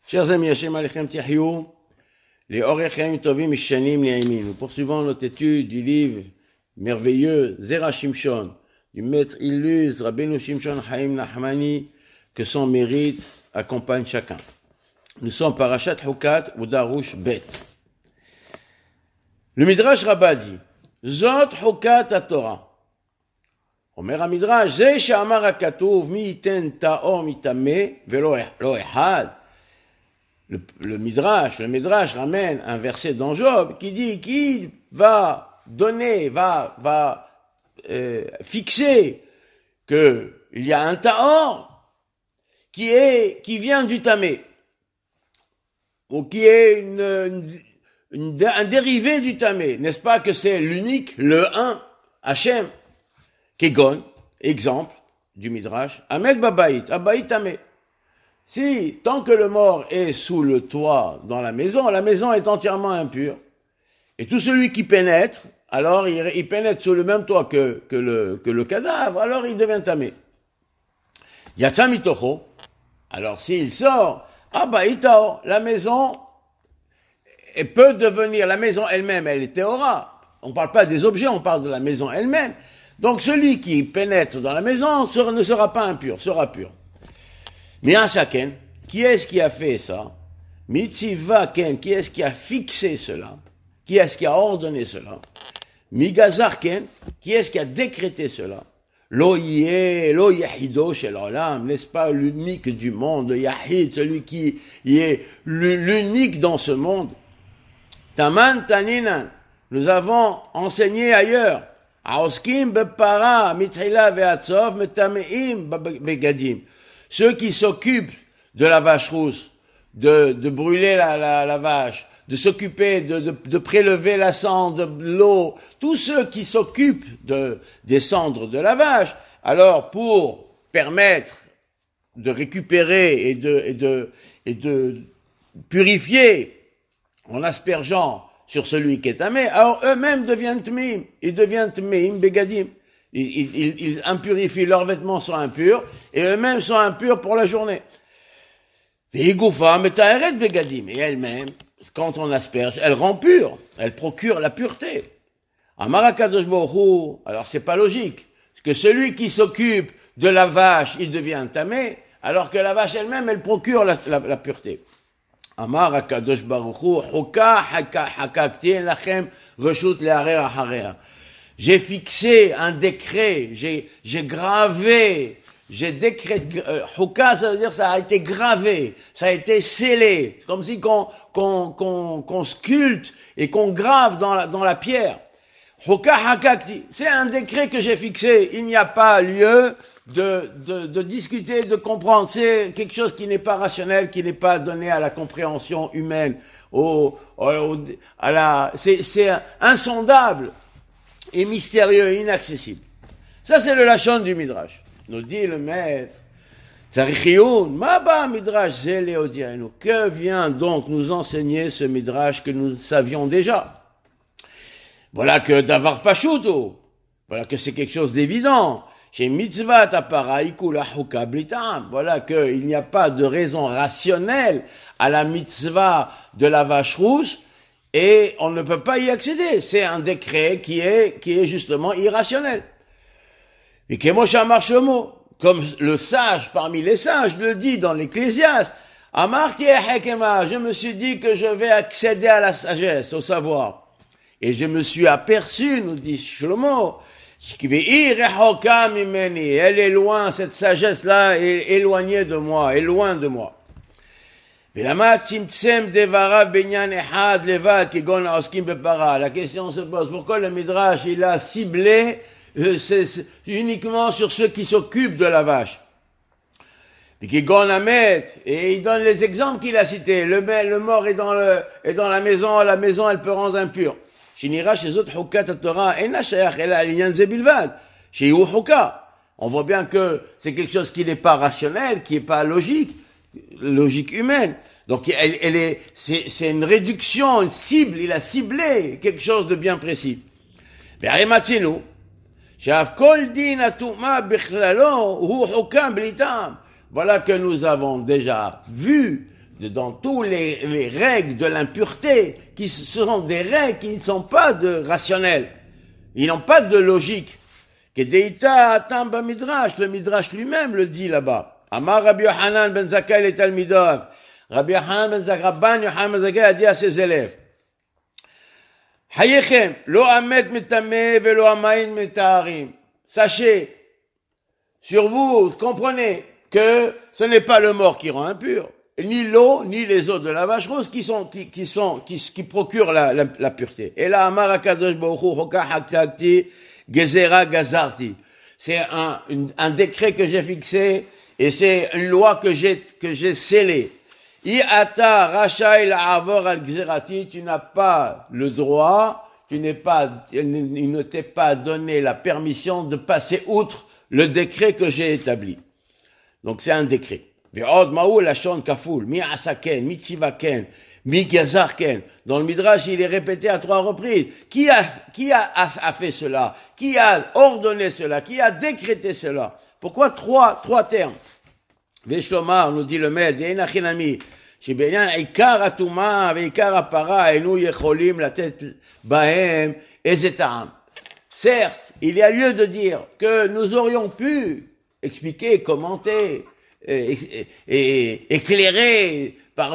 Chers amis, Hashem Alechem Tihyou, les Orechem Tovim Mishanim Liaimin. Nous poursuivons notre étude du livre merveilleux Zera Shimshon, du maître illustre Rabbeinu Shimshon Chaim Nachmani, que son mérite accompagne chacun. Nous sommes Parashat Hukat ou Darush Bet. Le Midrash Rabbah dit, Zot Hukat HaTorah. Omer HaMidrash, Ze She'amar HaKatuv, Mi Yiten Ta'or Mitame, Velo Ehad. Le Midrash ramène un verset dans Job qui dit qu'il va donner, va fixer que il y a un Ta'or qui vient du Tamé, ou qui est un dérivé du Tamé. N'est-ce pas que c'est l'unique, le un, Hachem, Kegon, exemple du Midrash, Ahmed Babaït, Abaït Tamé. Si, tant que le mort est sous le toit dans la maison est entièrement impure. Et tout celui qui pénètre, alors il pénètre sous le même toit que le cadavre, alors il devient tamé. Yatsa mitocho, alors s'il sort, abaïtao, la maison peut devenir, la maison elle-même, elle est théora. On parle pas des objets, on parle de la maison elle-même. Donc celui qui pénètre dans la maison ne sera pas impur, sera pur. Mais un saken, qui est-ce qui a fait ça? Mitziva ken, qui est-ce qui a fixé cela? Qui est-ce qui a ordonné cela? Migazar ken, qui est-ce qui a décrété cela? Lo yahido shel olam, n'est-ce pas l'unique du monde, le yahid, celui qui est l'unique dans ce monde? Taman taninan, nous avons enseigné ailleurs. Aoskim bepara mitrila ve'atzov metameim begadim. Ceux qui s'occupent de la vache rousse, de brûler la vache, de s'occuper de prélever la cendre, de l'eau, tous ceux qui s'occupent des cendres de la vache, alors pour permettre de récupérer et de purifier en aspergeant sur celui qui est tamé, alors eux-mêmes deviennent tmeim, ils deviennent tmeim begadim. Ils impurifient, leurs vêtements sont impurs, et eux-mêmes sont impurs pour la journée. Et elle-même, quand on asperge, elle rend pure, elle procure la pureté. Alors c'est pas logique, parce que celui qui s'occupe de la vache, il devient tamé, alors que la vache elle-même, elle procure la pureté. Amar HaKadosh Baruch Hu, hakakti lachem reshut leharer achareha. J'ai fixé un décret, j'ai gravé, j'ai décrété, Huka, ça veut dire ça a été gravé, ça a été scellé, comme si qu'on sculpte et qu'on grave dans la pierre. Huka hakakti, c'est un décret que j'ai fixé, il n'y a pas lieu de discuter, de comprendre, c'est quelque chose qui n'est pas rationnel, qui n'est pas donné à la compréhension humaine, c'est insondable et mystérieux et inaccessible. Ça, c'est le lachon du Midrash. Nous dit le maître, Tzarichiyun, Maba Midrash Zéléodienu. Que vient donc nous enseigner ce Midrash que nous savions déjà? Voilà que Davar Pashuto. Voilà que c'est quelque chose d'évident. Chez Mitzvat Aparaïku la Huka Blitam. Voilà qu'il n'y a pas de raison rationnelle à la mitzvah de la vache rousse, et on ne peut pas y accéder. C'est un décret qui est justement irrationnel. Et comme le sage parmi les sages le dit dans l'Ecclésiaste, Amarti Hekema, je me suis dit que je vais accéder à la sagesse, au savoir. Et je me suis aperçu, nous dit Shlomo, elle est loin, cette sagesse-là est éloignée de moi, est loin de moi. La question se pose, pourquoi le Midrash il a ciblé uniquement sur ceux qui s'occupent de la vache? Et il donne les exemples qu'il a cités. Le mort est dans la maison elle peut rendre impure. On voit bien que c'est quelque chose qui n'est pas rationnel, qui n'est pas logique humaine. Donc c'est une réduction, une cible, il a ciblé quelque chose de bien précis. Voilà que nous avons déjà vu dans tous les règles de l'impureté, qui seront des règles qui ne sont pas rationnelles. Ils n'ont pas de logique. Kedeita atam bamidrash, le midrash lui-même le dit là-bas. Amar Rabbi Yochanan ben Zakkai le Talmidov. Rabbi Yochanan ben Zakkai, Rabban Yochanan ben Zakkai a dit à ses élèves, Hayechem, lo amet metame velo amain metaharim. Sachez, sur vous, comprenez que ce n'est pas le mort qui rend impur, ni l'eau, ni les eaux de la vache rose qui procurent la pureté. Et là, Amar HaKadosh Baruch Hu, Hoka Haktakti, Gezerah Gazarti. C'est un décret que j'ai fixé, et c'est une loi que j'ai scellée. I ata rachai la'avor al gzerati, tu n'as pas le droit, il ne t'est pas donné la permission de passer outre le décret que j'ai établi. Donc c'est un décret. Ve'od ma'u lashon kaful, mi asaken, mi tzivaken, mi gazarken. Dans le Midrash, il est répété à 3 reprises. Qui a fait cela? Qui a ordonné cela? Qui a décrété cela? Pourquoi trois termes? Veshlomar, nous dit le maître, Enachinami, שבעניין עיקר הטומאה ועיקר הפרה אינו יכולים לתת בהם איזה טעם. Certes, il y a lieu de dire que nous aurions pu expliquer, commenter, et éclairer par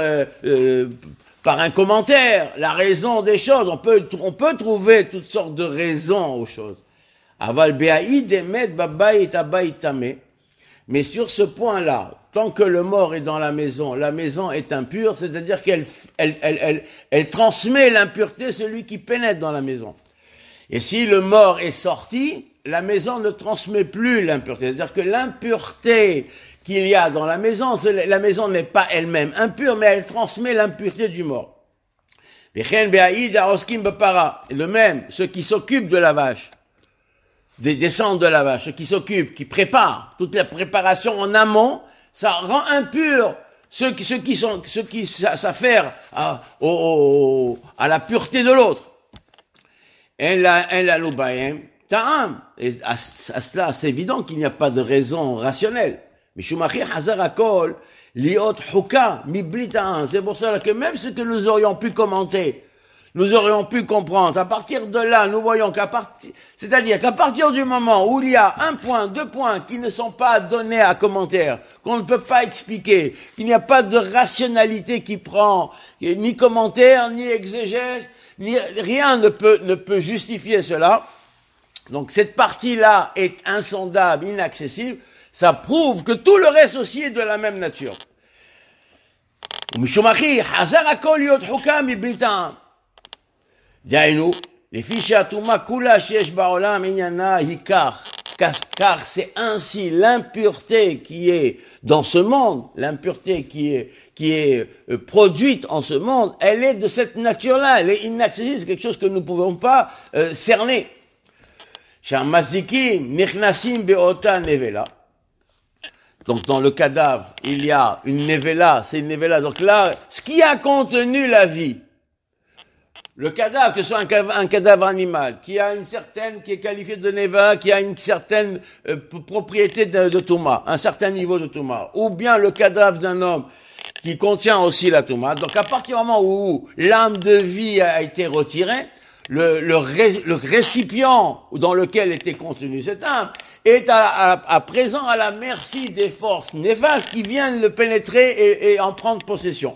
par un commentaire la raison des choses. On peut trouver toutes sortes de raisons aux choses. Aval be'aïd emet babayit abayit tameh. Mais sur ce point-là, tant que le mort est dans la maison est impure, c'est-à-dire qu'elle transmet l'impureté celui qui pénètre dans la maison. Et si le mort est sorti, la maison ne transmet plus l'impureté. C'est-à-dire que l'impureté qu'il y a dans la maison n'est pas elle-même impure, mais elle transmet l'impureté du mort. De même, ceux qui s'occupent de la vache, des descentes de la vache, ceux qui s'occupent, qui préparent, toute la préparation en amont, ça rend impur ceux qui s'affairent à la pureté de l'autre. Et à cela, c'est évident qu'il n'y a pas de raison rationnelle. C'est pour cela que même ce que nous aurions pu commenter, nous aurions pu comprendre. À partir de là, nous voyons c'est-à-dire qu'à partir du moment où il y a 1 point, 2 points qui ne sont pas donnés à commentaire, qu'on ne peut pas expliquer, qu'il n'y a pas de rationalité qui prend, ni commentaire, ni exégèse, rien ne peut justifier cela. Donc cette partie-là est insondable, inaccessible. Ça prouve que tout le reste aussi est de la même nature. דהיינו, לפי שהטומאה כולה שיש בעולם עניינה היא כך, car c'est ainsi l'impureté qui est dans ce monde, l'impureté qui est produite en ce monde, elle est de cette nature-là, elle est inaccessible, c'est quelque chose que nous ne pouvons pas cerner. שהמזיקים נכנסים באותה נבלה. Donc dans le cadavre, il y a une nevela, c'est une nevela. Donc là, ce qui a contenu la vie, le cadavre, que ce soit un cadavre animal, qui est qualifié de neva, qui a une certaine propriété de touma, un certain niveau de touma, ou bien le cadavre d'un homme qui contient aussi la touma. Donc à partir du moment où l'âme de vie a été retirée, le récipient dans lequel était contenue cette âme est à présent à la merci des forces néfastes qui viennent le pénétrer et en prendre possession.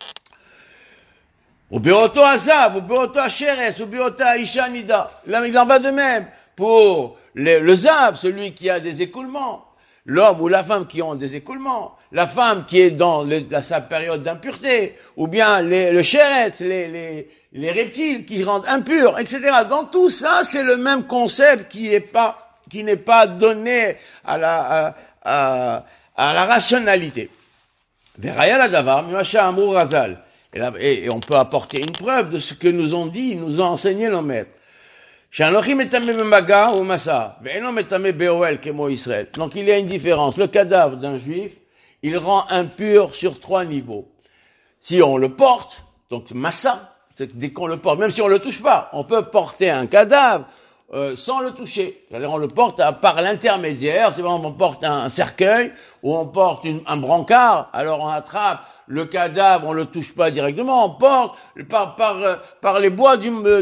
Ou beoto azav, ou beoto asheres, ou beoto ishanida. Là, il en va de même pour le zav, celui qui a des écoulements, l'homme ou la femme qui ont des écoulements, la femme qui est dans sa période d'impureté, ou bien le sheres, les reptiles qui rendent impurs, etc. Dans tout ça, c'est le même concept qui n'est pas donné à la rationalité. Veraya la davar, mimasha amur razal. Et on peut apporter une preuve de ce que nous ont enseigné nos maîtres. Donc il y a une différence. Le cadavre d'un juif, il rend impur sur 3 niveaux. Si on le porte, donc massa, dès qu'on le porte, même si on le touche pas, on peut porter un cadavre sans le toucher. C'est-à-dire on le porte par l'intermédiaire, c'est vraiment on porte un cercueil ou on porte un brancard, alors on attrape le cadavre, on le touche pas directement, on porte par les bois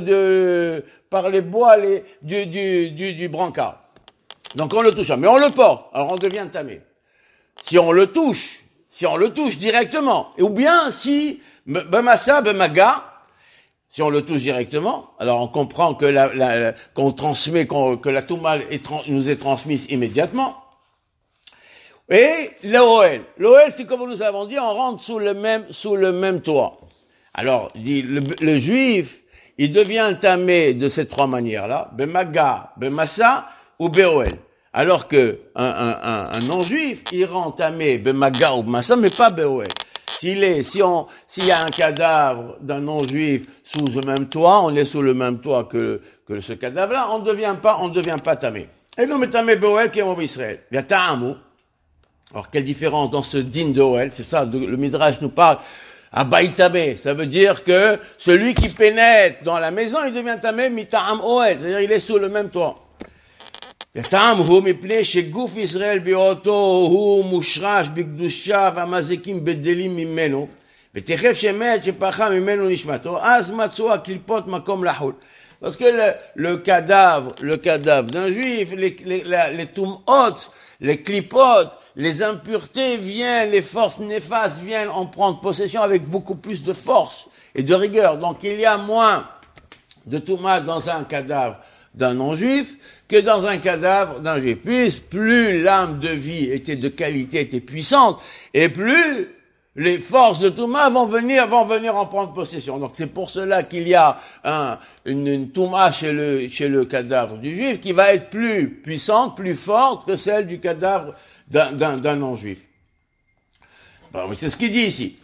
du brancard. Donc on le touche pas, mais on le porte, alors on devient tamé. Si on le touche directement, ou bien si bemassa bemaga, si on le touche directement, alors on comprend que qu'on transmet, que la touma nous est transmise immédiatement. Et l'Oel, c'est comme nous avons dit, on rentre sous le même toit. Alors, dit le juif, il devient tamé de ces trois manières-là, bemaga, bemassa ou beoel. Alors que un non-juif, il rend tamé bemaga ou bemassa, mais pas beoel. S'il y a un cadavre d'un non-juif sous le même toit, on est sous le même toit que ce cadavre-là, on ne devient pas tamé. Et nous, mais tamé beoel qui est en Israël. Il y a ta'amou. Alors, quelle différence dans ce din de Oel? C'est ça, le Midrash nous parle. Abaïtamé, ça veut dire que celui qui pénètre dans la maison, il devient tamé mita'am Oel. C'est-à-dire, il est sous le même toit. Ta'am hu mipnei sheguf Israël bioto hu mushrash bikdusha v'amazekim bedelim mimeno. V'techef shemet shepacha mimeno nishmato. Az matzu aklipot makom lahul. Parce que le cadavre d'un juif, les tum'ot, les clipotes, les impuretés viennent, les forces néfastes viennent en prendre possession avec beaucoup plus de force et de rigueur. Donc il y a moins de touma dans un cadavre d'un non-juif que dans un cadavre d'un juif. Plus l'âme de vie était de qualité, était puissante, et plus les forces de touma vont venir en prendre possession. Donc c'est pour cela qu'il y a une touma chez le cadavre du juif qui va être plus puissante, plus forte que celle du cadavre d'un non-juif. Bon, c'est ce qu'il dit ici.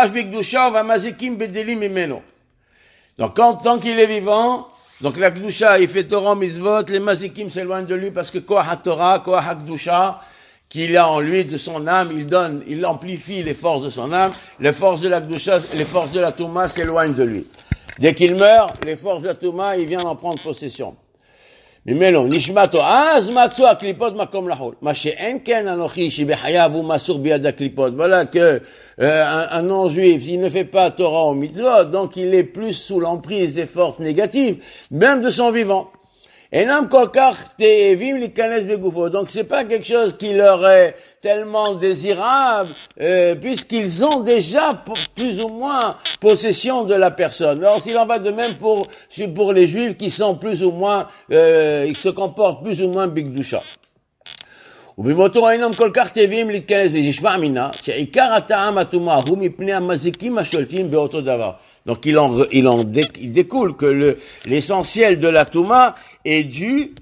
Donc tant qu'il est vivant, donc la Kedusha, il fait Torah Mitzvot, les mazikim s'éloignent de lui parce que Koach HaTorah, Koach HaKedusha, qu'il a en lui de son âme, il amplifie les forces de son âme, les forces de la Kedusha, les forces de la Touma s'éloignent de lui. Dès qu'il meurt, les forces de la Touma, il vient d'en prendre possession. ממנו נשמתו אז מצאו הקליפות מקום לחול מה שאין כן אנוכי שבחייו הוא מסור ביד הקליפות. Voilà que un non-juif il ne fait pas Torah ou mitzvot, donc il est plus sous l'emprise des forces négatives même de son vivant. אינם כל כך תאבים להיכנס בגופו, donc c'est pas quelque chose qui leur est tellement désirable puisqu'ils ont déjà plus ou moins possession de la personne. Alors s'il en va de même pour les juifs qui sont plus ou moins ils se comportent plus ou moins bigdusha. ובמותו אינם כל כך טבעים להתכנס וישמע מינה שעיקר הטעם הטומאה הוא מפני המזיקים השולטים באותו דבר. Donc il découle que l'essentiel de la Touma est dû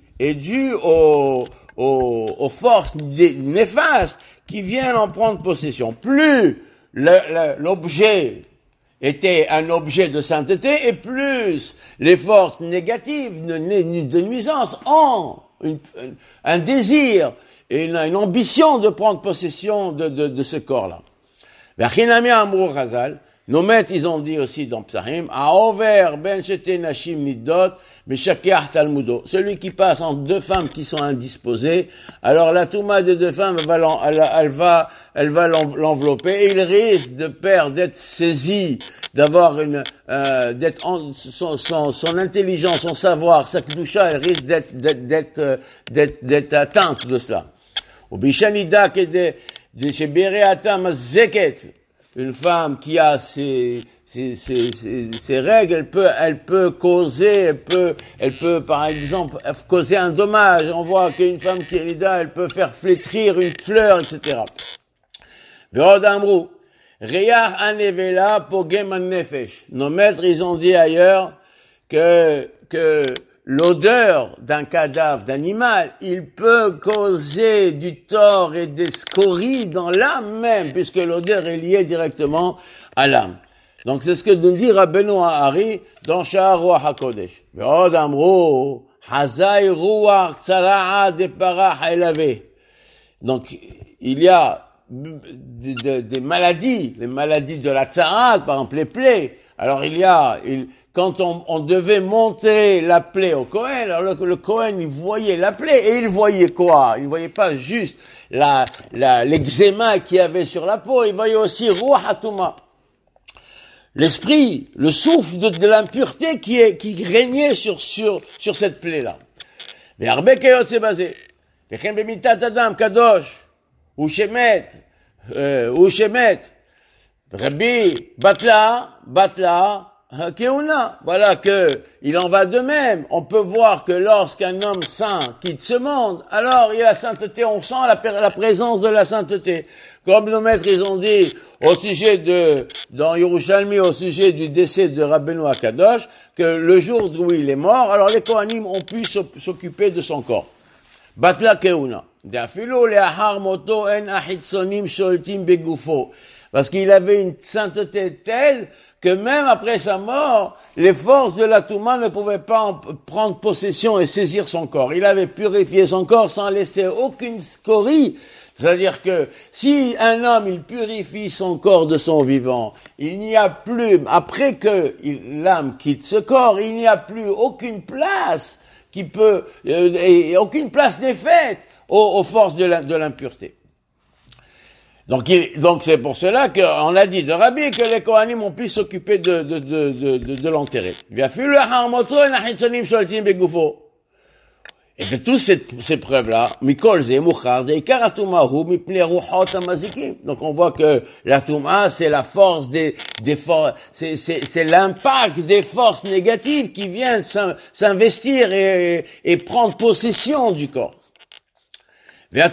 aux forces néfastes qui viennent en prendre possession. Plus l'objet était un objet de sainteté et plus les forces négatives de nuisance ont un désir et une ambition de prendre possession de ce corps-là. V'achinami amru Chazal. Nos maîtres, ils ont dit aussi dans Psahim, Aover ben shete nashim nidot, meshakeach talmudo. Celui qui passe entre deux femmes qui sont indisposées, alors la touma des deux femmes, elle va l'envelopper, et il risque d'être saisi, d'avoir son intelligence, son savoir, sa kedusha, elle risque d'être atteinte de cela. Ou bishanida kede, chez Bereata mazeket, une femme qui a ses règles, elle peut causer, elle peut par exemple causer un dommage. On voit qu'une femme qui est nida, elle peut faire flétrir une fleur, etc. Ve'od amru, reyach anevela pogem an-nefesh. Nos maîtres, ils ont dit ailleurs que l'odeur d'un cadavre d'animal, il peut causer du tort et des scories dans l'âme même, puisque l'odeur est liée directement à l'âme. Donc c'est ce que nous dit Rabbeinu Ha'ari dans Sha'ar Ruach HaKodesh. Ve'od amru, hazai ruach tzara'a depara ha'elave. Donc il y a des maladies, les maladies de la tzara, par exemple les plaies. Alors quand on devait montrer la plaie au Kohen, alors le Kohen, il voyait la plaie, et il voyait quoi? Il voyait pas juste l'eczéma qu'il y avait sur la peau, il voyait aussi Ruach Hatuma. L'esprit, le souffle de l'impureté qui régnait sur cette plaie-là. Mais Arbe Kayot c'est basé. Vechem bemitat Adam Kadosh, ou Shemet, Rabbi, Batla, Keuna. Voilà que il en va de même. On peut voir que lorsqu'un homme saint quitte ce monde, alors il y a la sainteté, on sent la présence de la sainteté. Comme nos maîtres, ils ont dit au sujet dans Yerushalmi, au sujet du décès de Rabbeinu Akadosh, que le jour où il est mort, alors les Kohanim ont pu s'occuper de son corps. Batla Keuna. D'afilo le'ahar moto en achitsonim sholtim begufo. Parce qu'il avait une sainteté telle que même après sa mort, les forces de la Touma ne pouvaient pas prendre possession et saisir son corps. Il avait purifié son corps sans laisser aucune scorie. C'est-à-dire que si un homme, il purifie son corps de son vivant, il n'y a plus, après que l'âme quitte ce corps, il n'y a plus aucune place qui peut, et aucune place n'est faite aux forces de l'impureté. Donc c'est pour cela qu'on a dit de Rabbi que les Kohanim ont pu s'occuper de l'enterrer. Et de toutes ces preuves-là, donc on voit que la Touma, c'est la force c'est l'impact des forces négatives qui viennent s'investir et prendre possession du corps. La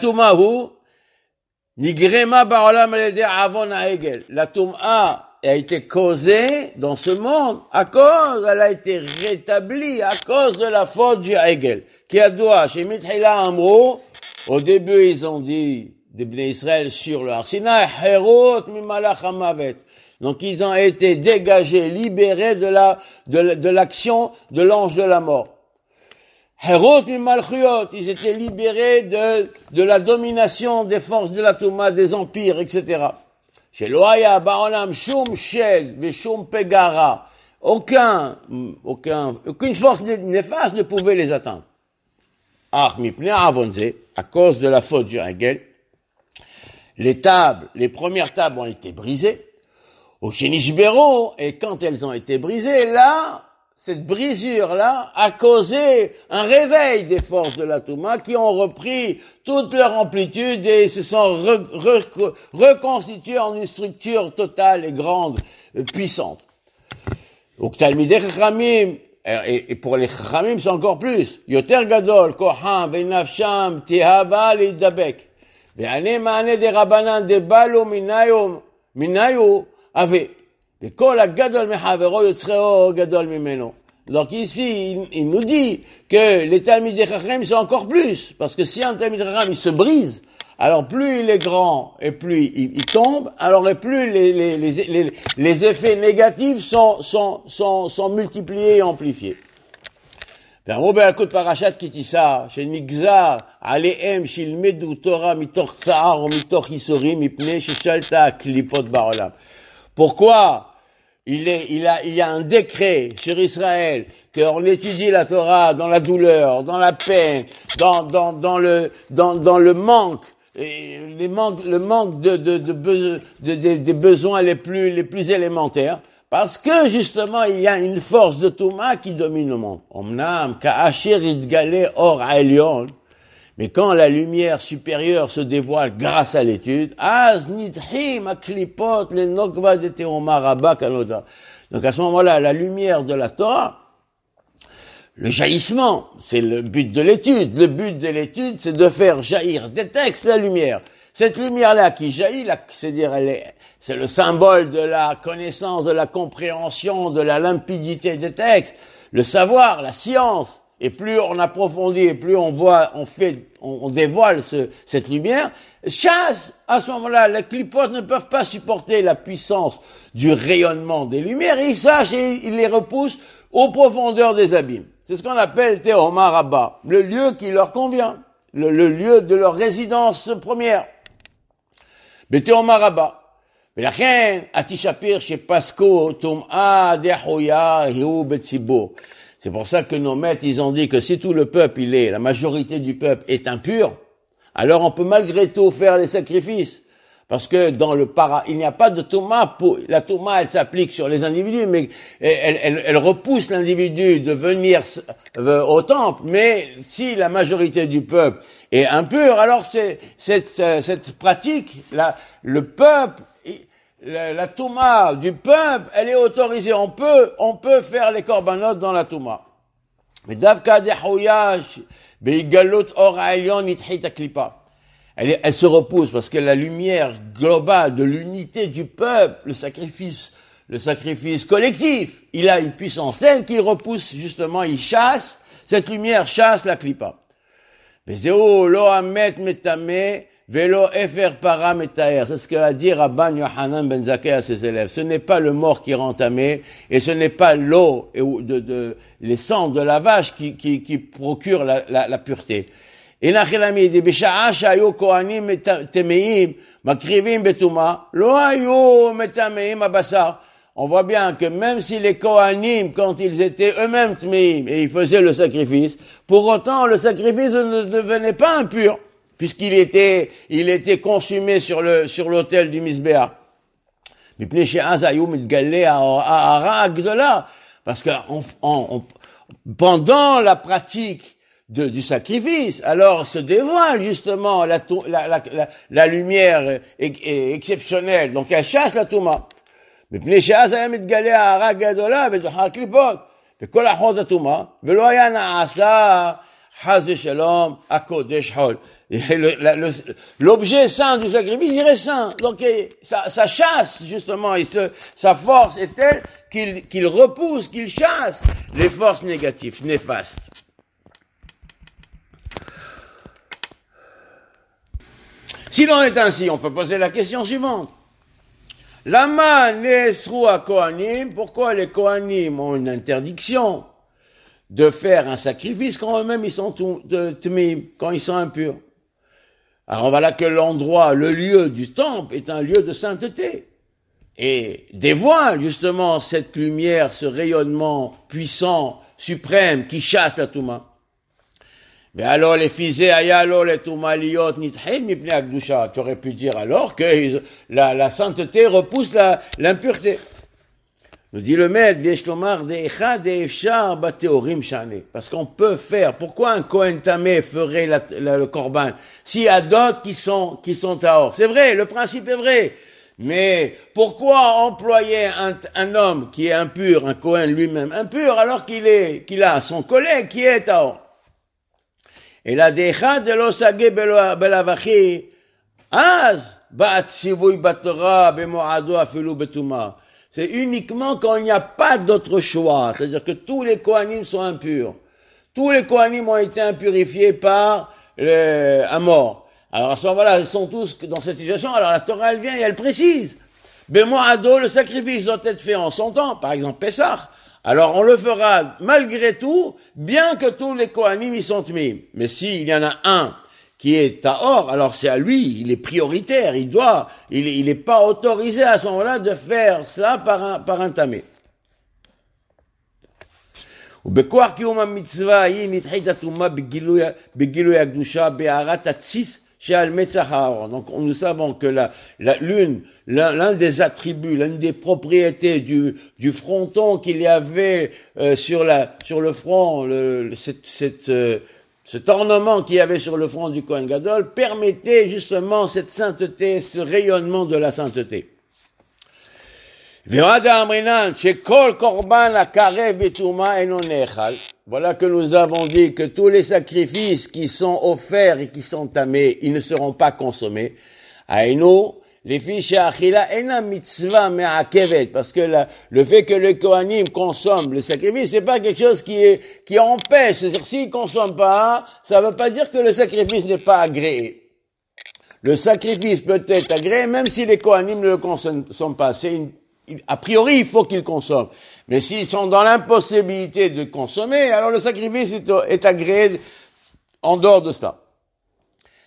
Touma a été causée dans ce monde elle a été rétablie à cause de la faute du Hegel. Qui a doit, chez Mitchila Amro, au début ils ont dit, des Bnei Israël sur le Har Sinaï, Herot mimalach hamavet. Donc ils ont été dégagés, libérés de l'action de l'ange de la mort. Herot mimalchuyot, ils étaient libérés de la domination des forces de la Touma, des empires, etc. Chez Loaya, Baolam, Shum Shed, Veshum Pegara, aucune force néfaste ne pouvait les atteindre. À cause de la faute du Hegel, les premières tables ont été brisées. Au Shenishbero, et quand elles ont été brisées, là, cette brisure-là a causé un réveil des forces de la Touma qui ont repris toute leur amplitude et se sont reconstituées en une structure totale et grande, puissante. Donc, Talmidei Chachamim, et pour les Chachamim, c'est encore plus. Yoter Gadol, Koham, Venafsham, Tehava, Leidabek. Ve'ane ma'ane de Rabbanan, de Balo, Minayu, Ave. Ve'kol Gadol mehavero, Yotzreo, Gadol mimeno. Donc ici, il nous dit que les Talmidei Chachamim, c'est encore plus. Parce que si un Talmidei Chacham, il se brise, alors plus il est grand et plus il tombe, alors et plus les effets négatifs sont multipliés et amplifiés. והראו בילקוט פרשת כי תישא, שנגזר עליהם שילמדו תורה מתוך צער או מתוך ייסורים מפני ששלטה הקליפות בעולם. Pourquoi il y a un décret sur Israël qu'on étudie la Torah dans la douleur, dans la peine, dans le manque, le manque des besoins les plus élémentaires, parce que justement il y a une force de Touma qui domine le monde. Omnam ka'asher itgale or ha'elyon, mais quand la lumière supérieure se dévoile grâce à l'étude, az nidhim aklipot le nokva de teoma rabba kanoda. Donc à ce moment-là, la lumière de la Torah, le jaillissement, c'est le but de l'étude. Le but de l'étude, c'est de faire jaillir des textes la lumière. Cette lumière-là qui jaillit, c'est-à-dire c'est le symbole de la connaissance, de la compréhension, de la limpidité des textes, le savoir, la science. Et plus on approfondit, et plus on voit, on dévoile cette lumière, chasse, à ce moment-là, les clipotes ne peuvent pas supporter la puissance du rayonnement des lumières, ils sachent et ils les repoussent aux profondeurs des abîmes. C'est ce qu'on appelle Tehoma Rabba, le lieu qui leur convient, le lieu de leur résidence première. Mais Tehoma Rabba, ולכן, התישפיר שפסקו טומאה דחויה הוא בציבור. C'est pour ça que nos maîtres, ils ont dit que si tout le peuple, la majorité du peuple est impur, alors on peut malgré tout faire les sacrifices. Parce que dans le il n'y a pas de touma. La touma, elle s'applique sur les individus, mais elle repousse l'individu de venir au temple. Mais si la majorité du peuple est impur, alors cette pratique, le peuple, la touma du peuple, elle est autorisée. On peut faire les korbanot dans la touma. Mais davka dehouyash beigalot or ha'elyon nitchit haklipa. Elle se repousse parce que la lumière globale de l'unité du peuple, le sacrifice collectif, il a une puissance telle qu'il repousse justement, il chasse, cette lumière chasse la klipa. Vezeu lo amet metame velo efer para metaer. C'est ce que a dit Rabban Yohanan ben Zakkai à ses élèves. Ce n'est pas le mort qui rend tamé et ce n'est pas l'eau les cendres de la vache qui procure la pureté. On voit bien que même si les Kohanim, quand ils étaient eux-mêmes tmeim et ils faisaient le sacrifice, pour autant le sacrifice ne devenait pas impur, puisqu'il était consumé sur l'autel du Mizbeach. Parce que pendant la pratique du sacrifice, alors se dévoile justement la lumière exceptionnelle, donc elle chasse la touma. מפני שאז היה מתגלה ההרה גדולה ודוחה הקליפות, וכל החוד הטומאה, ולא היה נעשה חס ושלום הקודש חול. L'objet saint du sacrifice, il est saint. Donc ça chasse justement, sa force est telle qu'il repousse, qu'il chasse les forces négatives, néfastes. S'il en est ainsi, on peut poser la question suivante. Lama nesru a Kohanim, pourquoi les Kohanim ont une interdiction de faire un sacrifice quand eux-mêmes ils sont tmim, quand ils sont impurs? Alors voilà que l'endroit, le lieu du temple est un lieu de sainteté et dévoile justement cette lumière, ce rayonnement puissant, suprême qui chasse la touma. Mais alors les fisés ayalo les toumaliot nitchil mipnei akdusha. Tu aurais pu dire alors que la sainteté repousse l'impureté. Nous dit le maître, v'yeshlomar de'echad de'efshar bateorim shane. Parce qu'on peut faire. Pourquoi un Kohen Tamé ferait le korban s'il y a d'autres qui sont tahor? C'est vrai, le principe est vrai. Mais pourquoi employer un homme qui est impur, un Kohen lui-même impur, alors qu'il a son collègue qui est tahor? Et la decha de l'osage belavachi, az bat sivuy batora bemoado afilu betuma. C'est uniquement quand il n'y a pas d'autre choix. C'est-à-dire que tous les Kohanim sont impurs. Tous les Kohanim ont été impurifiés par un mort. Alors à ce moment-là, ils sont tous dans cette situation. Alors la Torah, elle vient et elle précise. Bemoado, le sacrifice doit être fait en son temps. Par exemple, Pessah. Alors on le fera malgré tout, bien que tous les Kohanim y sont tmim. Mais s'il y en a un qui est tahor, alors c'est à lui, il est prioritaire, il est pas autorisé à ce moment-là de faire ça par un tamé. ובכוח קיום המצווה היא נדחית הטומאה בגילוי הקדושה בהארת התסיס שעל מצח הארון. Donc nous savons que l'un des attributs, l'une des propriétés du fronton qu'il y avait sur le front, cet ornement qu'il y avait sur le front du Kohen Gadol permettait justement cette sainteté, ce rayonnement de la sainteté. Voilà que nous avons dit que tous les sacrifices qui sont offerts et qui sont tamés, ils ne seront pas consommés. Les fiches achila ena mitzvah me'akevet, parce que le fait que le Kohanim consomme le sacrifice, c'est pas quelque chose qui empêche. C'est-à-dire, s'ils consomment pas, ça veut pas dire que le sacrifice n'est pas agréé. Le sacrifice peut être agréé, même si les Kohanim ne le consomment pas. A priori, il faut qu'ils consomment. Mais s'ils sont dans l'impossibilité de consommer, alors le sacrifice est agréé en dehors de ça.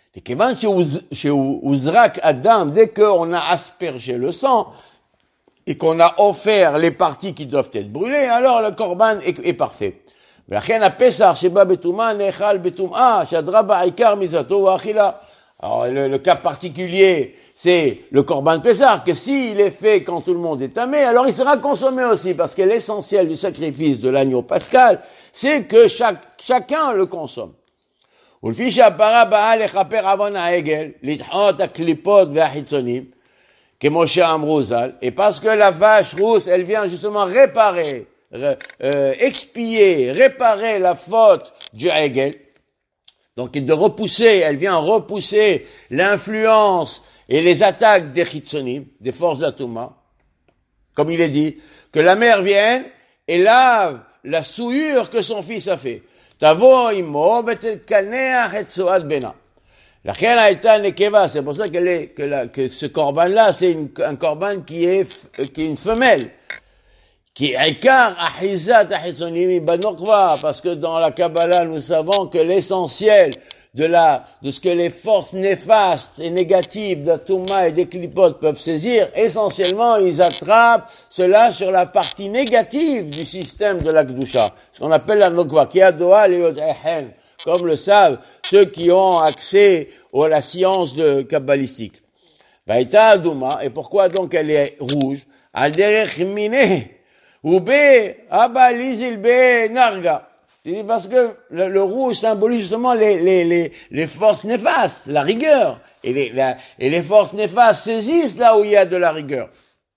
Chez Uzrak Adam, dès qu'on a aspergé le sang, et qu'on a offert les parties qui doivent être brûlées, alors le korban est parfait. ולכן הפסח שבא בטומאה נאכל בטומאה, שהדרה בעיקר מזאתו ואכילה. Alors le cas particulier, c'est le korban Pessah, que s'il est fait quand tout le monde est tamé, alors il sera consommé aussi, parce que l'essentiel du sacrifice de l'agneau pascal, c'est que chacun le consomme. ולפי שהפרה באה לכפר עוון העגל, לדחות הקליפות והחיצונים, כמו שאמרו ז"ל, et parce que la vache rousse, elle vient justement réparer, expier, réparer la faute du Hegel. Donc de repousser, elle vient repousser l'influence et les attaques des Chitzonim, des forces d'Atouma. Comme il est dit, que la mère vienne et lave la souillure que son fils a fait. Tavo imo betelkaneach et soad bena. La chène a été nekeva, c'est pour ça que ce korban-là, c'est un korban qui est une femelle. Qui écart ahizat ahizonimi banokva, parce que dans la Kabbalah, nous savons que l'essentiel de ce que les forces néfastes et négatives d'Atouma et des Klipot peuvent saisir, essentiellement, ils attrapent cela sur la partie négative du système de la Kedusha. Ce qu'on appelle la Nokva, qui a doa leot ehen, comme le savent ceux qui ont accès à la science kabbalistique. Vaïta Adouma, et pourquoi donc elle est rouge? Al derech mineh. Oube, abalizilbe narga. Parce que le rouge symbolise justement les forces néfastes, la rigueur. Et les forces néfastes saisissent là où il y a de la rigueur.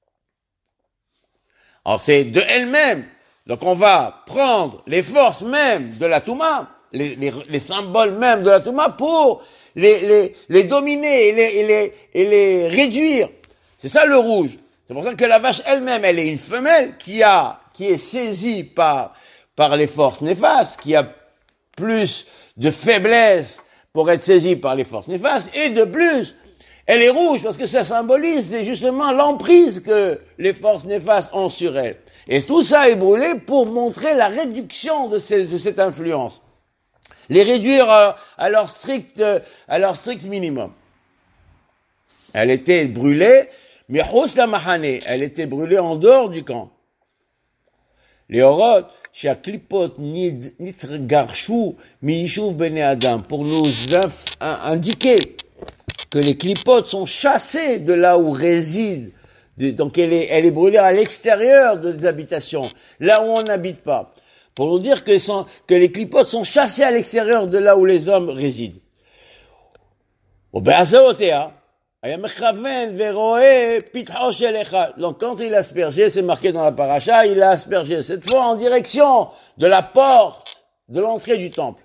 Alors c'est de elles-mêmes. Donc on va prendre les forces mêmes de la Touma, les symboles mêmes de la Touma pour les dominer et les réduire. C'est ça le rouge. C'est pour ça que la vache elle-même, elle est une femelle qui est saisie par les forces néfastes, qui a plus de faiblesse pour être saisie par les forces néfastes, et de plus, elle est rouge parce que ça symbolise justement l'emprise que les forces néfastes ont sur elle. Et tout ça est brûlé pour montrer la réduction de cette influence. Les réduire à leur strict minimum. Elle était brûlée, mais elle était brûlée en dehors du camp. Les orot, שהקליפות נתגרשו מיישוב בני אדם, pour nous indiquer que les clipotes sont chassées de là où résident. Donc elle est brûlée à l'extérieur des habitations, là où on n'habite pas. Pour nous dire que les clipotes sont chassées à l'extérieur de là où les hommes résident. Donc quand il a aspergé, c'est marqué dans la paracha, il a aspergé cette fois en direction de la porte de l'entrée du temple.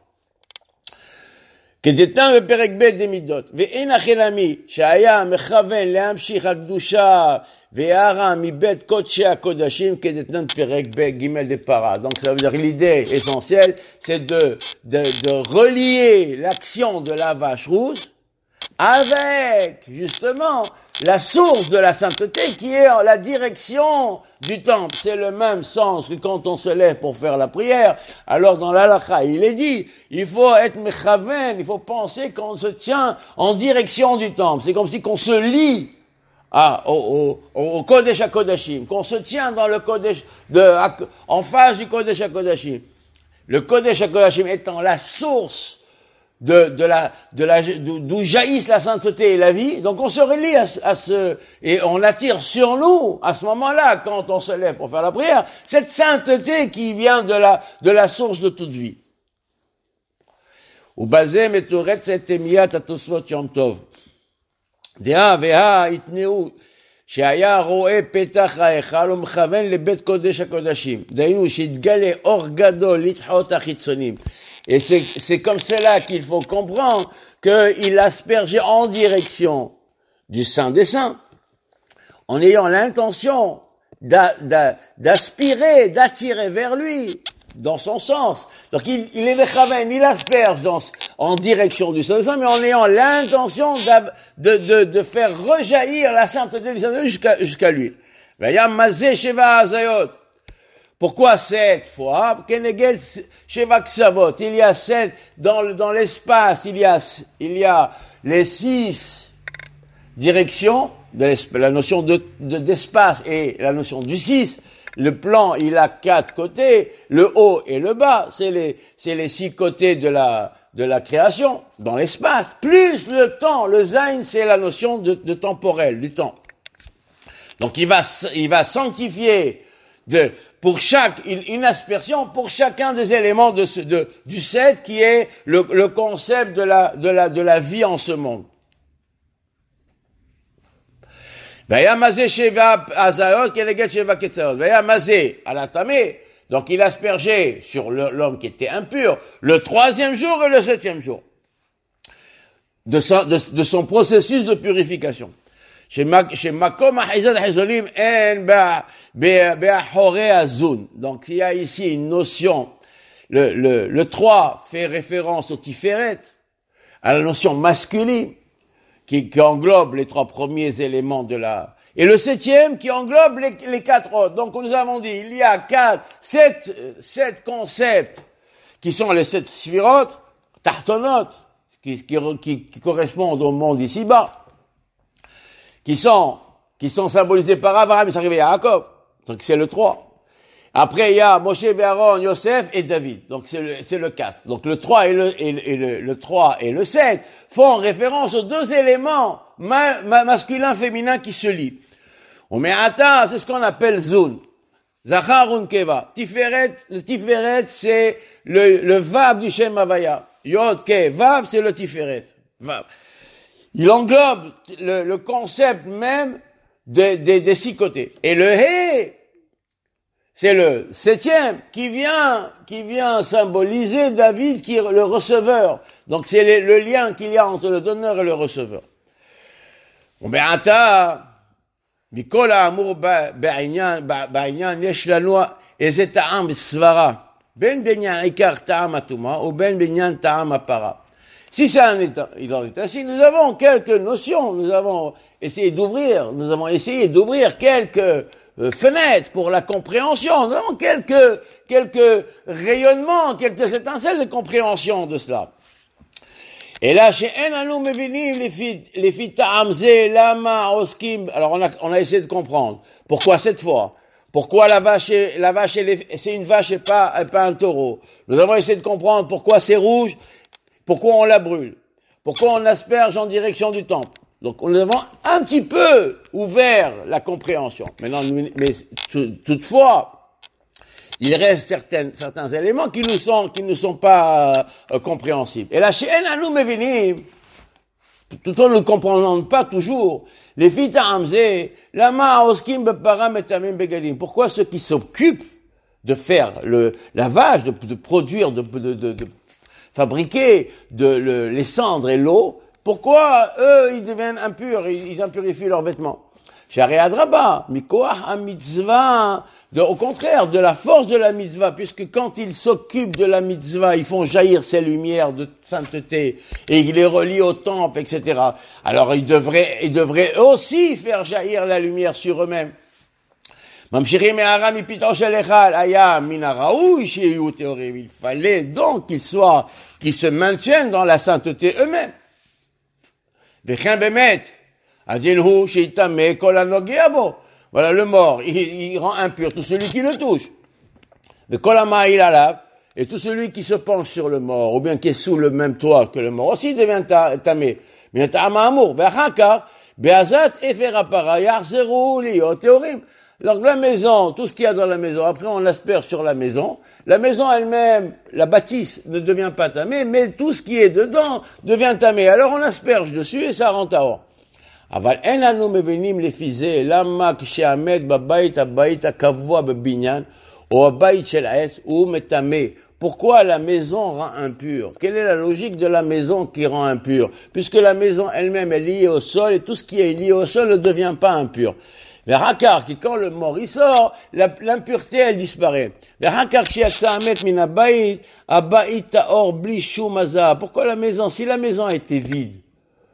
כדתנן בפרק ב' דמידות, ואין החילמי שהיה מכוון להמשיך הקדושה והערה מבית קודשי הקודשים כדתנן פרק ב' ג' דפרה. Donc ça veut dire l'idée essentielle, c'est de relier l'action de la vache rouge avec, justement, la source de la sainteté qui est la direction du temple. C'est le même sens que quand on se lève pour faire la prière. Alors dans l'halakha, il est dit, il faut être mechaven, il faut penser qu'on se tient en direction du temple. C'est comme si qu'on se lie au Kodesh HaKodashim, qu'on se tient dans le Kodesh, en face du Kodesh HaKodashim. Le Kodesh HaKodashim étant la source d'où jaillissent la sainteté et la vie. Donc on se relie et on attire sur nous, à ce moment-là, quand on se lève pour faire la prière, cette sainteté qui vient de la source de toute vie. ובזה מתורצת תמיית התוספות יום טוב. דעה והה יתנאו שהיה רואה פתח ההיכל ומכוון לבית קודש הקודשים. דהיינו שהתגלה אור גדול לדחות החיצונים. Et c'est comme cela qu'il faut comprendre qu'il aspergeait en direction du Saint des Saints, en ayant l'intention d'aspirer, d'attirer vers lui, dans son sens. Donc il est mechaven, il asperge en direction du Saint des Saints, mais en ayant l'intention de faire rejaillir la sainteté du Saint des Saints jusqu'à lui. Vayam mazé sheva azayot. Pourquoi 7 fois? Kenegel Sheva Ksavot. Il y a 7 dans l'espace, il y a les 6 directions de la notion d'espace et la notion du 6. Le plan, il a 4 côtés, le haut et le bas, c'est les 6 côtés de la création dans l'espace, plus le temps. Le Zayn, c'est la notion de temporel, du temps. Donc il va sanctifier pour une aspersion pour chacun des éléments du 7 qui est le concept de la vie en ce monde. Vayamazé Sheva Azayot Keneget Sheva Ketzaot. Vayamazé à la tamé. Donc il aspergeait sur l'homme qui était impur le 3e jour et le 7e jour de son processus de purification. Chez Makom Ahizat Hazolim en Be'ahore Azun. Donc il y a ici une notion, le 3 fait référence au Tiferet, à la notion masculine, qui englobe les 3 premiers éléments et le 7e qui englobe les 4 autres. Donc nous avons dit, il y a 7 concepts qui sont les 7 sphirot, tartonot, qui correspondent au monde ici-bas, qui sont symbolisés par Abraham, c'est arrivé à Jacob. Donc c'est le 3. Après, il y a Moshe, Aaron, Yosef et David. Donc c'est le 4. Donc le 3 le 3 et le 7 font référence aux 2 éléments masculin, féminin qui se lient. On met ata, c'est ce qu'on appelle zun. Zacharun keva. Tiferet, le Tiferet, c'est le vav du Shem Havaya. Yod ke, vav, c'est le Tiferet. Vav. Il englobe le concept même des 6 côtés. Et le he, c'est le 7e qui vient symboliser David qui est le receveur. Donc c'est le lien qu'il y a entre le donneur et le receveur. ובעתה, מכל האמור בעניין יש לנו איזה טעם בסברה, בין בעניין עיקר טעם הטומאה ובין בעניין טעם הפרה. Si il en est ainsi, nous avons quelques notions, nous avons essayé d'ouvrir quelques fenêtres pour la compréhension, nous avons quelques rayonnements, quelques étincelles de compréhension de cela. Et là, chez Enanu Mevinim, les filles Ta'amze, Lama, Oskim, alors on a essayé de comprendre. Pourquoi cette fois? Pourquoi la vache c'est une vache et pas un taureau? Nous avons essayé de comprendre pourquoi c'est rouge, pourquoi on la brûle, pourquoi on asperge en direction du temple. Donc, nous avons un petit peu ouvert la compréhension. Maintenant, mais toutefois, il reste certains éléments qui ne sont pas compréhensibles. Et là, chez Enanu Mevinim, tout en ne comprenant pas toujours, les filles Ta'amze, Lama Oskim Beparam et Tamim Begadim. Pourquoi ceux qui s'occupent de faire le lavage, de produire, de fabriquer les cendres et l'eau, pourquoi eux ils deviennent impurs, ils impurifient leurs vêtements? Shari Adraba, Mikoach ha-mitzvah, au contraire, de la force de la mitzvah, puisque quand ils s'occupent de la mitzvah, ils font jaillir ces lumières de sainteté, et ils les relient au temple, etc. Alors ils devraient aussi faire jaillir la lumière sur eux-mêmes. Il fallait donc qu'ils se maintiennent dans la sainteté eux-mêmes. Voilà, le mort, il rend impur tout celui qui le touche. Et tout celui qui se penche sur le mort, ou bien qui est sous le même toit que le mort, aussi devient tamé. Donc la maison, tout ce qu'il y a dans la maison, après on asperge sur la maison elle-même, la bâtisse ne devient pas tamée, mais tout ce qui est dedans devient tamé. Alors on asperge dessus et ça rend tahor. אבל אין לנו מבינים לפי זה למה כשעמד בבית הקבוע בבניין או הבית של העץ הוא מטמא. Pourquoi la maison rend impure? Quelle est la logique de la maison qui rend impure? Puisque la maison elle-même est liée au sol et tout ce qui est lié au sol ne devient pas impur. Ve'hakar, qui quand le mort il sort, l'impureté elle disparaît. Ve'hakar shiatsa amet min habayit, habayit ta'or bli shum hazah. Pourquoi la maison? Si la maison était vide,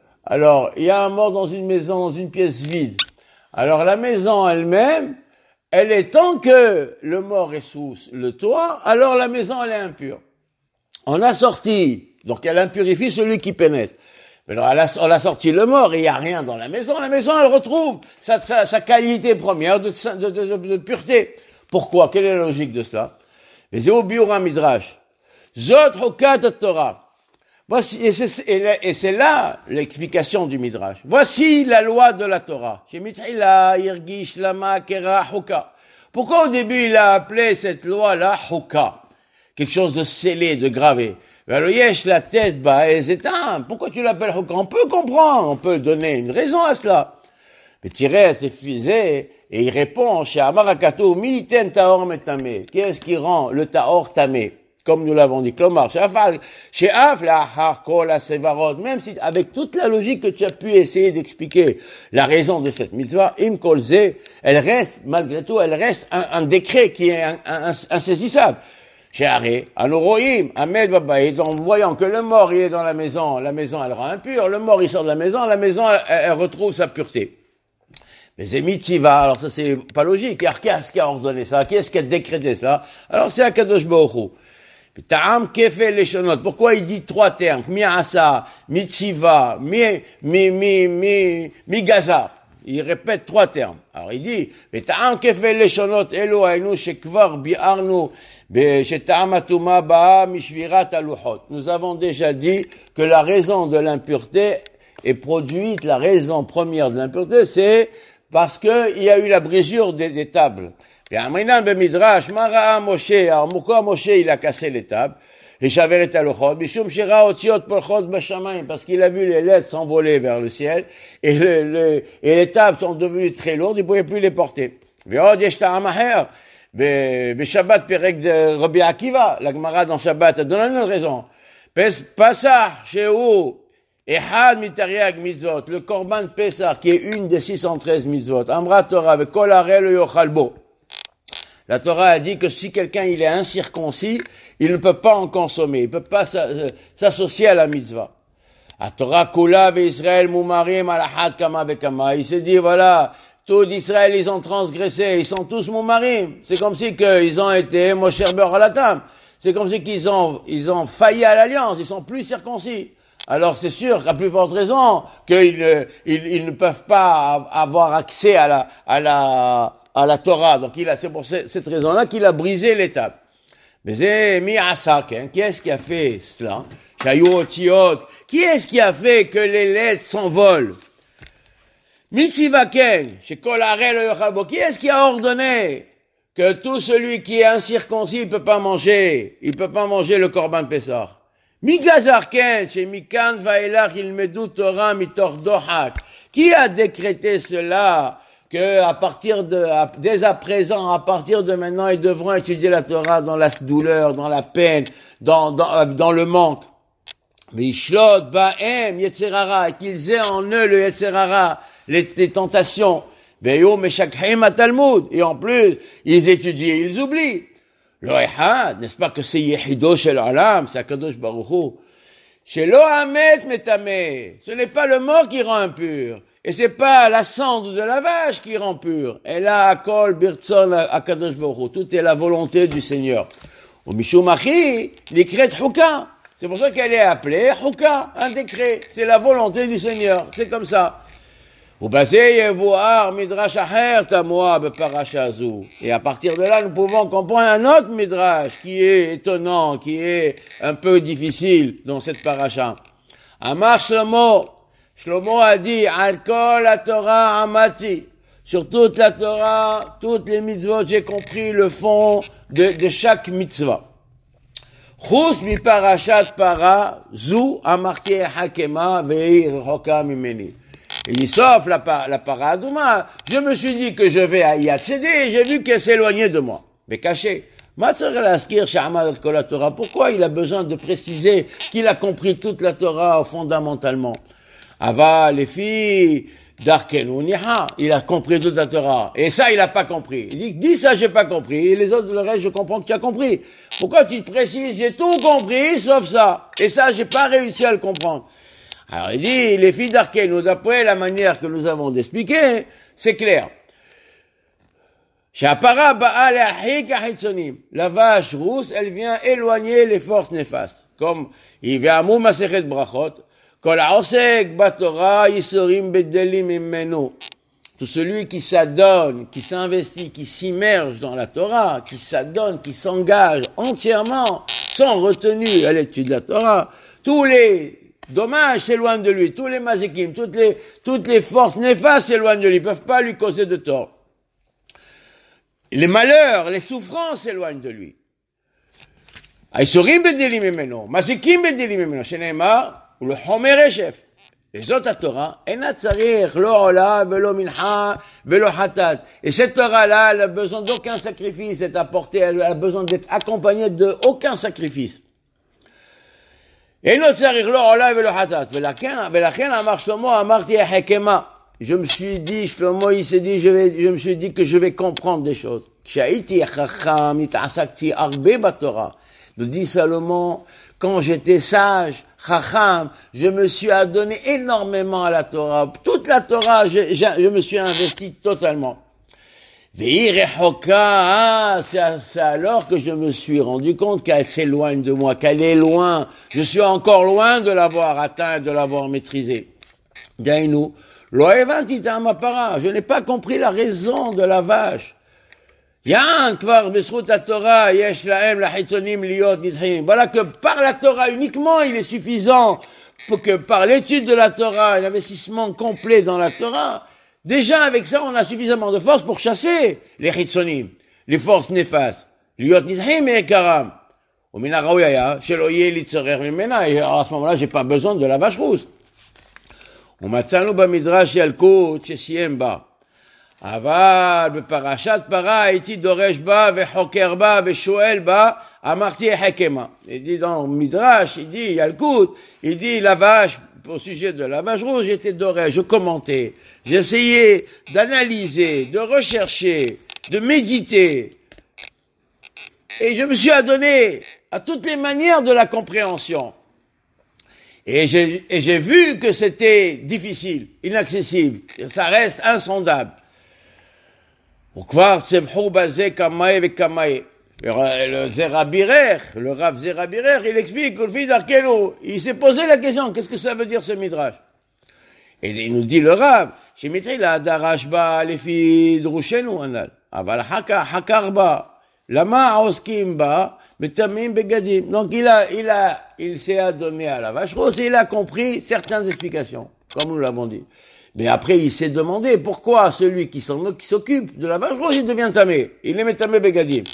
alors il y a un mort dans une maison, dans une pièce vide. Alors la maison elle-même, elle est tant que le mort est sous le toit, alors la maison elle est impure. On a sorti, donc elle impurifie celui qui pénètre. Mais alors on a sorti le mort et il n'y a rien dans la maison elle retrouve sa qualité première de pureté. Pourquoi? Quelle est la logique de cela? Mais c'est au biura midrash. Zot hukat Torah. Voici, et c'est là l'explication du midrash. Voici la loi de la Torah. Pourquoi au début il a appelé cette loi-là Huka? Quelque chose de scellé, de gravé. La tête bas et pourquoi tu l'appelles Huka? On peut comprendre, on peut donner une raison à cela. Mais Tirès et il répond chez Amarakatou, mi ten taor metame. Qu'est-ce qui rend le taor tamé? Comme nous l'avons dit, Klomar, même si, avec toute la logique que tu as pu essayer d'expliquer la raison de cette mitzvah, im kolze, elle reste, malgré tout, elle reste un décret qui est insaisissable. Chez Aré, Anoroïm, Ahmed Babaïd, en voyant que le mort, il est dans la maison elle rend impure, le mort, il sort de la maison, elle retrouve sa pureté. Mais c'est mitzvah, alors ça c'est pas logique. Alors qu'est-ce qui a ordonné ça? Qu'est-ce qui a décrété ça? Alors c'est Akadosh Baruch Hu. Ta'am kefel leshonot. Pourquoi il dit trois termes? Mi'asa, mitziva, mi-gaza. Il répète trois termes. Alors il dit, ta'am kefel leshonot elo hainu shekvar bi'arnu she'ta'am atuma ba'a mishvirat aluchot. Nous avons déjà dit que la raison de l'impureté est produite, la raison première de l'impureté, c'est parce que il y a eu la brisure des tables. Midrash, Mara Moshe, alors pourquoi Moshe il a cassé les tables? Et Shaver et Aluchot, Bishum Shira Otiot Polchot Bashamayim, parce qu'il a vu les lettres s'envoler vers le ciel, et les tables sont devenues très lourdes, il ne pouvait plus les porter. Ve'od Yeshta Amaher, Shabbat Perek de Rabbi Akiva, la Gemara dans Shabbat a donné une autre raison. Passah, Shehu, Ehad Mitariag Mitzvot, le Korban Pesach, qui est une des 613 Mitzvot, Amra Torah, avec Kol Harel Yochalbo. La Torah a dit que si quelqu'un il est incirconcis, il ne peut pas en consommer, il ne peut pas s'associer à la mitzvah. A Torah Kula Israël Mumarim Alahad Kama Bekama. Il s'est dit voilà, tout d'Israël ils ont transgressé, ils sont tous Mumarim. C'est comme si qu'ils ont été Mosher Beralatam. C'est comme si qu'ils ont failli à l'alliance, ils sont plus circoncis. Alors c'est sûr, à plus forte raison, qu'ils ne peuvent pas avoir accès à la Torah. Donc c'est pour cette raison-là qu'il a brisé les tables. Mais c'est mi'asak, qui est-ce qui a fait cela? Qui est-ce qui a fait que les lettres s'envolent? Mitzivaken, chez Kolarel Yochabo, qui est-ce qui a ordonné que tout celui qui est incirconcis, il peut pas manger le Korban Pessah? Migazarken, chez Mikan Vaelach, il medu Torah mitor dohak. Qui a décrété cela? Que dès à présent, à partir de maintenant, ils devront étudier la Torah dans la douleur, dans la peine, dans le manque. Vishlot ba'em yetzerara, qu'ils aient en eux le yetzerara, les tentations. Veyo meshakhem Talmud, et en plus, ils étudient, ils oublient. Lo echad, n'est-ce pas que c'est Yehido shel Olam, c'est Akadosh Baruch Hu. Shelo Hamet Metame, ce n'est pas le mort qui rend impur. Et c'est pas la cendre de la vache qui rend pur. Et là, Akol, Birtson, Akadosh Baruch Hu. Tout est la volonté du Seigneur. Au Mishumachi, l'écret Huka. C'est pour ça qu'elle est appelée Huka, un décret. C'est la volonté du Seigneur. C'est comme ça. Et à partir de là, nous pouvons comprendre un autre midrash qui est étonnant, qui est un peu difficile dans cette paracha. Amar Shlomo a dit, Al-Kol la Torah Amati. Sur toute la Torah, toutes les mitzvot, j'ai compris le fond de chaque mitzvah. Chus mi parashat para, zu amarti hakema ve'i rechoka mimeni. Il dit, sauf la paradouma, je me suis dit que je vais y accéder, j'ai vu qu'elle s'éloignait de moi. Mais caché. Pourquoi il a besoin de préciser qu'il a compris toute la Torah fondamentalement? Ava, les filles, Darkenu Niha, il a compris toute la Torah. Et ça, il n'a pas compris. Il dit, dis ça, j'ai pas compris. Et les autres, le reste, je comprends que tu as compris. Pourquoi tu te précises? J'ai tout compris, sauf ça. Et ça, j'ai pas réussi à le comprendre. Alors, il dit, les filles d'Arkenu, d'après la manière que nous avons d'expliquer, c'est clair. Shapara ba'a le'arhik ha'chitzonim. La vache rousse, elle vient éloigner les forces néfastes. Comme, il vient à Masechet Brachot, Kol ha'osek batorah yisorim bedelim imenu. Tout celui qui s'adonne, qui s'investit, qui s'immerge dans la Torah, qui s'adonne, qui s'engage entièrement, sans retenue à l'étude de la Torah, tous les dommages s'éloignent de lui, tous les mazikim, toutes les forces néfastes s'éloignent de lui, ne peuvent pas lui causer de tort. Les malheurs, les souffrances s'éloignent de lui. Aïsorim bedelim imenu, mazikim bedelim imenu, sheneemar, ou le homer eshef. Les autres Torah, ena tzarich, lo ola, velo mincha, velo hatat. Et cette Torah-là, elle a besoin d'aucun sacrifice, est apportée, elle a besoin d'être accompagnée de aucun sacrifice. Eno tzarich, lo ola, velo hatat. Velachen amar Shlomo, amarti hekema. Je me suis dit, Shlomo, il s'est dit, je me suis dit que je vais comprendre des choses. Shaiti chacham, nit'asakti arbe batorah. Nous dit Salomon, quand j'étais sage, chacham, je me suis adonné énormément à la Torah. Toute la Torah, je me suis investi totalement. C'est alors que je me suis rendu compte qu'elle s'éloigne de moi, qu'elle est loin. Je suis encore loin de l'avoir atteint, de l'avoir maîtrisé. Dainu, je n'ai pas compris la raison de la vache. Voilà que par la Torah uniquement, il est suffisant pour que par l'étude de la Torah, un investissement complet dans la Torah, déjà avec ça, on a suffisamment de force pour chasser les chitzonim, les forces néfastes. Liot nidhim et karam. Et à ce moment-là, j'ai pas besoin de la vache rousse. ומצאנו במדרש ילקוט שסיים בה. אבל בפרשת פרה הייתי דורש בה וחוקר בה ושואל בה, אמרתי חכמה. Il dit dans le Midrash, il dit Yalkut, il dit la vache, au sujet de la vache rouge, j'étais doré, je commentais, j'essayais d'analyser, de rechercher, de méditer. Et je me suis adonné à toutes les manières de la compréhension. Et j'ai vu que c'était difficile, inaccessible, ça reste insondable. Le Rav Zerabirer, il explique, il s'est posé la question, qu'est-ce que ça veut dire ce midrash? Et il nous dit le Rav, Shemitri la darashba lefi drushenu anal, aval hakarba, lama oskim ba, metamim begadim. Donc il s'est adonné à la vache rose et il a compris certaines explications, comme nous l'avons dit. Mais après, il s'est demandé pourquoi celui qui s'occupe de la vache rose, il devient tamé. Il est metamé begadim.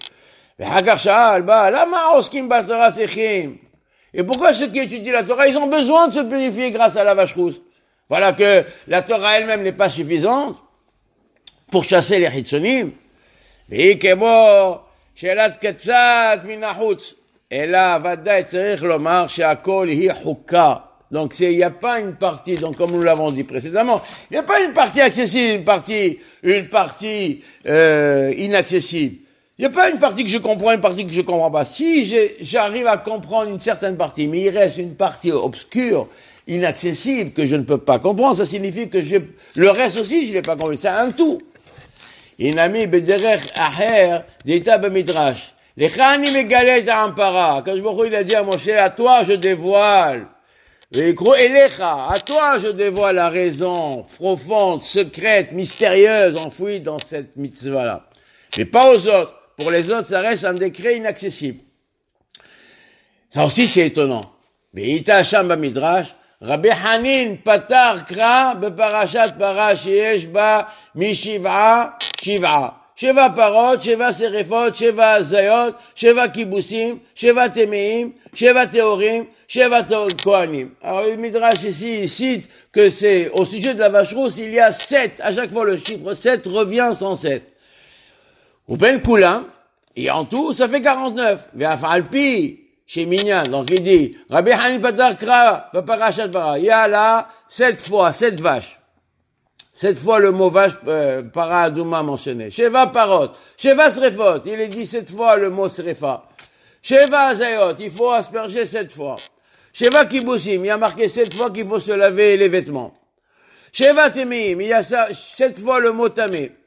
Et pourquoi ceux qui étudient la Torah, ils ont besoin de se purifier grâce à la vache rousse? Voilà que la Torah elle-même n'est pas suffisante pour chasser les hitzonim. Et שאלת קצת מן החוץ, אלא ודאי צריך לומר שהכל היא חוקה. Donc il n'y a pas une partie, donc comme nous l'avons dit précédemment, il n'y a pas une partie accessible, une partie inaccessible. Il n'y a pas une partie que je comprends, une partie que je comprends pas. Si j'arrive à comprendre une certaine partie, mais il reste une partie obscure, inaccessible, que je ne peux pas comprendre, ça signifie que le reste aussi, je ne l'ai pas compris. C'est un tout. Inami bederech aher d'Ita b'midrash. Lechani megale ta'ampara. Quand il a dit à Moshe, à toi je dévoile. Elecha, à toi je dévoile la raison profonde, secrète, mystérieuse, enfouie dans cette mitzvah-là. Mais pas aux autres. Pour les autres, ça reste un décret inaccessible. Ça aussi, c'est étonnant. Be'ita Hasham b'midrash. Rabbi Hanin patar kra beparashat para sheyesh ba mishiv'a shiv'a. Sheva parot, sheva serefot, sheva azayot, sheva kibusim, sheva temeim, sheva teorim, sheva kohanim. Alors le Midrash ici, il cite que c'est, au sujet de la vache rousse, il y a 7. À chaque fois le chiffre 7 revient sans 7. Ou ben kulam, et en tout, ça fait 49. Ve'afalpi, chez Minyan, donc il dit, Rabbi Hanin patar kra, beparashat para. Il y a là 7 fois, 7 vaches. 7 fois le mot vache, para adouma mentionné. Sheva parot, Sheva srefot, il est dit 7 fois le mot srefa. Sheva azayot, il faut asperger 7 fois. Sheva kibusim, il y a marqué 7 fois qu'il faut se laver les vêtements. Sheva temim, il y a 7 fois le mot tamé.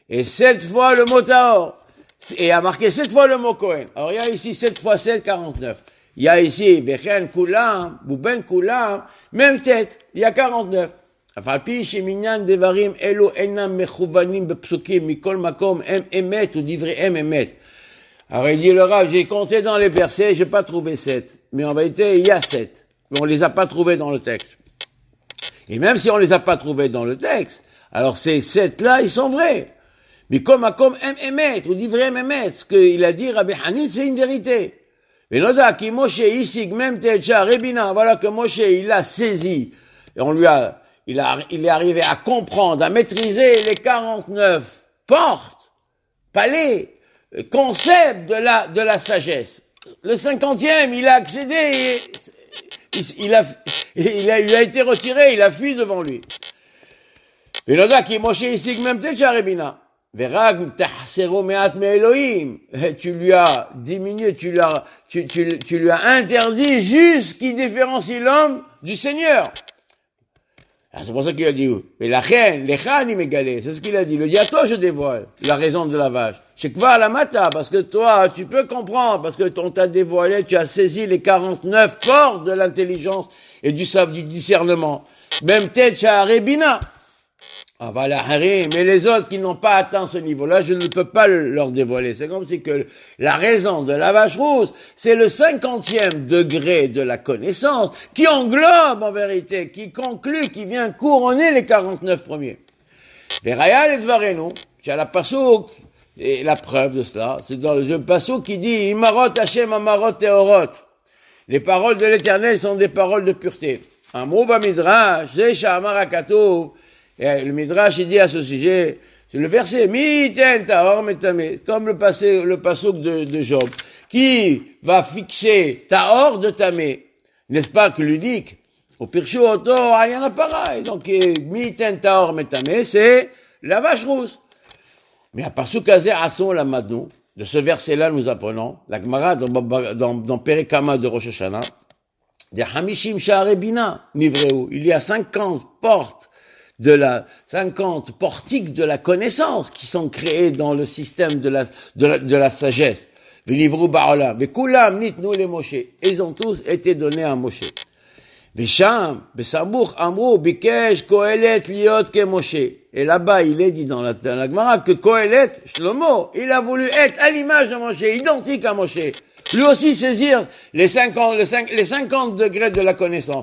et 7 fois le mot Tahor. Et il y a marqué 7 fois le mot Kohen. Alors il y a ici 7 fois 7, 49. Il y a ici, Bechen Kulam, Bouben Kulam, même tête, il y a 49. אף על פי שמניין דברים אלו אינם מכוונים בפסוקים מכל מקום הם אמת ודבריהם אמת. Alors il dit le Rav, j'ai compté dans les versets, j'ai pas trouvé 7. Mais en vérité, il y a 7. Mais on les a pas trouvés dans le texte. Et même si on les a pas trouvés dans le texte, alors ces 7-là, ils sont vrais. מכל מקום הם אמת ודבריהם אמת. Ce qu'il a dit Rabbi Hanine, c'est une vérité. ונודע כי משה השיג מ"ט שערי בינה. Voilà que Moshe, il a saisi. Et on lui a il est arrivé à comprendre, à maîtriser les 49 portes, palais, concepts de la sagesse. Le 50e, il a accédé, il lui a été retiré, il a fui devant lui. ונודע כי משה השיג מ"ט שערי בינה. ורק תחסרו מעט מאלוהים. Tu lui as diminué, tu lui as interdit juste qui différencie l'homme du Seigneur. Ah, c'est pour ça qu'il a dit, mais la reine, les khani mégalé, c'est ce qu'il a dit. Il dit, à toi je dévoile la raison de lavage. Shekva la mata, parce que toi, tu peux comprendre, parce que on t'a dévoilé, tu as saisi les 49 portes de l'intelligence et du discernement. Même tête Shaharébina. Ah, voilà, mais les autres qui n'ont pas atteint ce niveau-là, je ne peux pas leur dévoiler. C'est comme si que la raison de la vache rousse, c'est le 50e degré de la connaissance qui englobe en vérité, qui conclut, qui vient couronner les 49 premiers. Veraya les Dvarenu, j'ai la pasouk, et la preuve de cela, c'est dans le pasouk qui dit, Imarot Hashem Amarot Teorot. Les paroles de l'Éternel sont des paroles de pureté. Amrou Bamidrash, Zesha Amar HaKatuv. Et le Midrash, il dit à ce sujet, c'est le verset, Miten Tahor Metame, comme le passouk de Job, qui va fixer Tahor de Tamé, n'est-ce pas que l'unique, au Pirshu Oto, il y en a pareil, donc Miten Tahor Metame, c'est la vache rousse. Mais à passouk Azé Asson la Madnou, de ce verset-là nous apprenons, la Gemara dans Perikama de Rosh Hashanah, des Hamishim Sha'arei Bina, Nivreu, il y a 50 portes, 50 portiques de la connaissance qui sont créés dans le système de la sagesse. V'nivru ba'olam. V'kulam nitnu le Moshe. Ils ont tous été donnés à Moshe. V'sham, b'sambuch amru, bikesh Kohelet liot ke Moshe. Et là-bas, il est dit dans la Gemara que Kohelet, Shlomo, il a voulu être à l'image de Moshe, identique à Moshe. Lui aussi saisir les 50 degrés de la connaissance.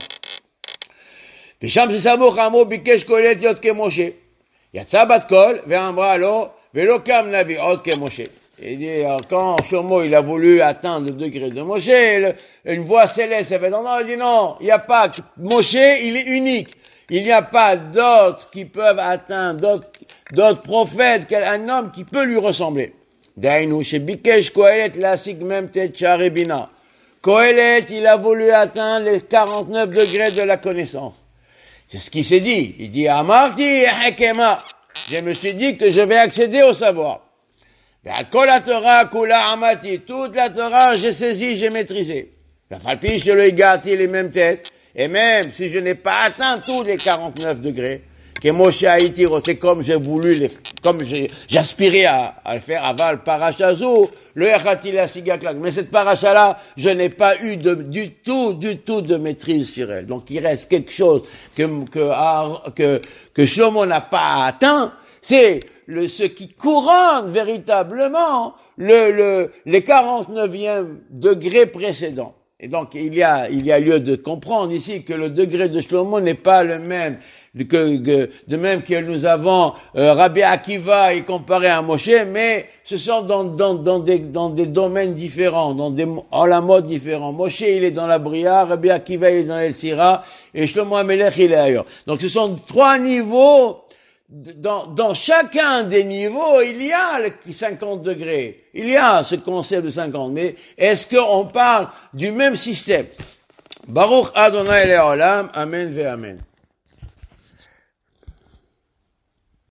ושם שסמוך אמרו ביקש קהלת להיות כמשה. יצא בת קול ואמרה לו, ולא קם נביא עוד כמשה. Il dit, quand Shlomo, il a voulu atteindre le degré de Moshe, une voix céleste avait dit, non, il dit non, il n'y a pas, Moshe, il est unique. Il n'y a pas d'autres qui peuvent atteindre, d'autres prophètes, un homme qui peut lui ressembler. Dainu, שביקש קהלת להשיג מ"ט שערי בינה. Kohelet, il a voulu atteindre les 49 degrés de la connaissance. C'est ce qu'il s'est dit. Il dit, Amarti Hekema. Je me suis dit que je vais accéder au savoir. Kol la Torah, Kula Amati. Toute la Torah, j'ai saisi, j'ai maîtrisé. Falpi, je le gâti les mêmes têtes. Et même si je n'ai pas atteint tous les 49 degrés, que Moshe Haïtiro, c'est comme j'ai voulu, comme j'aspirais à le faire, aval parachazou, le Echati la Sigaklak. Mais cette paracha-là, je n'ai pas eu du tout de maîtrise sur elle. Donc il reste quelque chose que Shlomo n'a pas atteint, c'est ce qui couronne véritablement les 49e degrés précédents. Et donc, il y a lieu de comprendre ici que le degré de Shlomo n'est pas le même, de même que nous avons, Rabbi Akiva est comparé à Moshe, mais ce sont dans des domaines différents, dans des olamot différents. Moshe, il est dans la Bria, Rabbi Akiva, il est dans l'Elsira, et Shlomo HaMelech, il est ailleurs. Donc, ce sont 3 niveaux. Dans chacun des niveaux, il y a les 50 degrés. Il y a ce concept de 50. Mais est-ce qu'on parle du même système? Baruch Adonai Le'olam. Amen ve Amen.